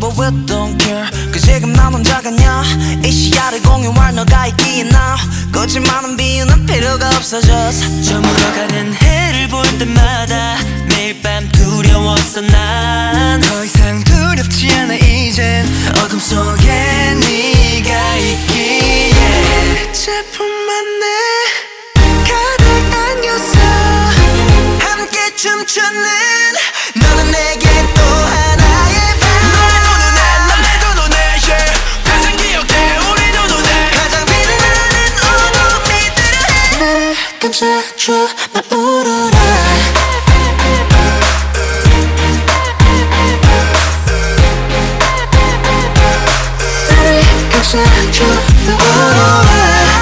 we don't care 그 지금 난 혼자가냐 이 시야를 공유할 너가 있기에 now 거짓말은 비유는 필요가 없어졌어 저물어가는 해를 볼 때마다 매일 밤 두려웠어 난 더 이상 두렵지 않아 이젠 어둠 속에 네가 있기에 빛의품만 내 가득 안겨서 함께 춤추는 너는 내게 또 하나의 밤 너의 눈에 yeah. 가장 기억해 우리 눈에 가장 빛나는 어둠이 들어해 나를 감싸줘 나 울어라 감싸줘 나 울어라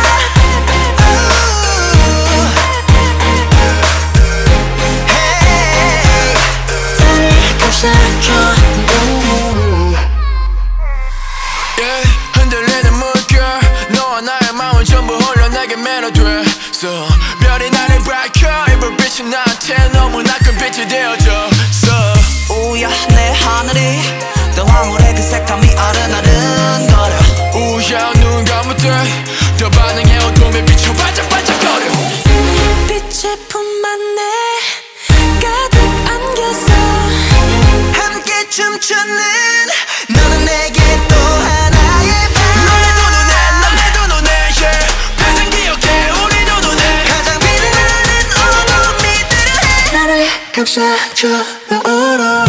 흔들리는 물결 너와 나의 마음은 전부 홀려 내게 매료됐어 별이 나를 밝혀 이 불빛이 나한테 너무나 큰 빛이 되어줬어 우야 내 하늘이 더 황홀해 그 색감이 아른아른거려 우야 눈 감을 때 더 반응해 어둠에 비춰 반짝반짝거려 빛의 품만 내 가득 안겨서 함께 춤추는 너는 내게 또 하나의 밤 너의 두 눈에 yeah. 가장 기억해 우리 두 눈에 가장 빛나는 어둠이 들어해 나를 감싸줘 나 울어라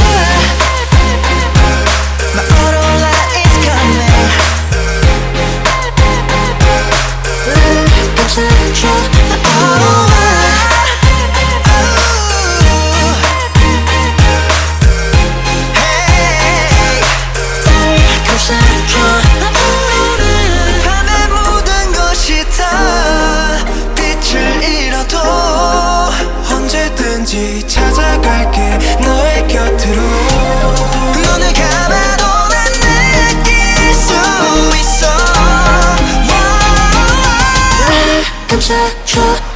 나 울어라 it's coming 나를 감싸줘 나 울어라 밤에 모든 것이 다 빛을 잃어도 언제든지 찾아갈게 너의 곁으로 눈을 감아도 난 느낄 수 있어 나를 감싸줘